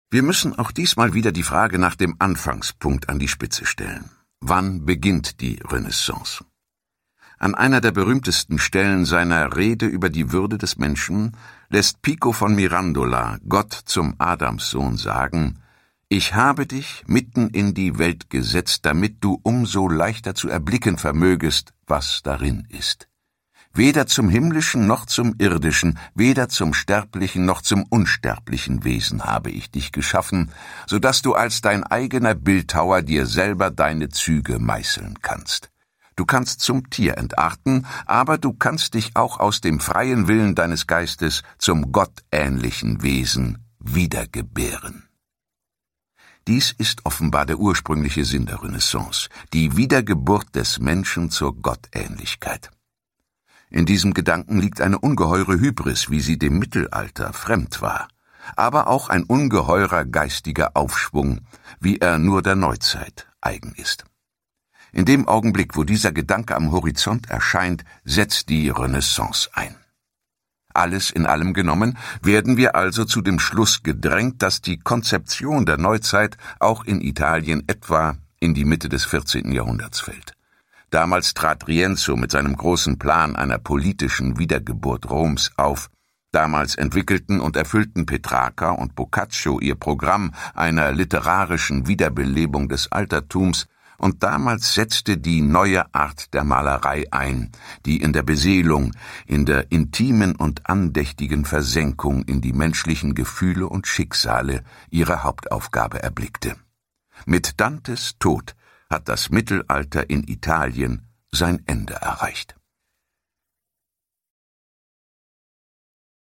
Wir müssen auch diesmal wieder die Frage nach dem Anfangspunkt an die Spitze stellen. Wann beginnt die Renaissance? An einer der berühmtesten Stellen seiner Rede über die Würde des Menschen lässt Pico von Mirandola Gott zum Adamssohn sagen: Ich habe dich mitten in die Welt gesetzt, damit du umso leichter zu erblicken vermögest, was darin ist. Weder zum himmlischen noch zum irdischen, weder zum sterblichen noch zum unsterblichen Wesen habe ich dich geschaffen, so dass du als dein eigener Bildhauer dir selber deine Züge meißeln kannst. Du kannst zum Tier entarten, aber du kannst dich auch aus dem freien Willen deines Geistes zum gottähnlichen Wesen wiedergebären. Dies ist offenbar der ursprüngliche Sinn der Renaissance, die Wiedergeburt des Menschen zur Gottähnlichkeit. In diesem Gedanken liegt eine ungeheure Hybris, wie sie dem Mittelalter fremd war, aber auch ein ungeheurer geistiger Aufschwung, wie er nur der Neuzeit eigen ist. In dem Augenblick, wo dieser Gedanke am Horizont erscheint, setzt die Renaissance ein. Alles in allem genommen, werden wir also zu dem Schluss gedrängt, dass die Konzeption der Neuzeit auch in Italien etwa in die Mitte des 14. Jahrhunderts fällt. Damals trat Rienzo mit seinem großen Plan einer politischen Wiedergeburt Roms auf. Damals entwickelten und erfüllten Petrarca und Boccaccio ihr Programm einer literarischen Wiederbelebung des Altertums, und damals setzte die neue Art der Malerei ein, die in der Beseelung, in der intimen und andächtigen Versenkung in die menschlichen Gefühle und Schicksale ihre Hauptaufgabe erblickte. Mit Dantes Tod hat das Mittelalter in Italien sein Ende erreicht.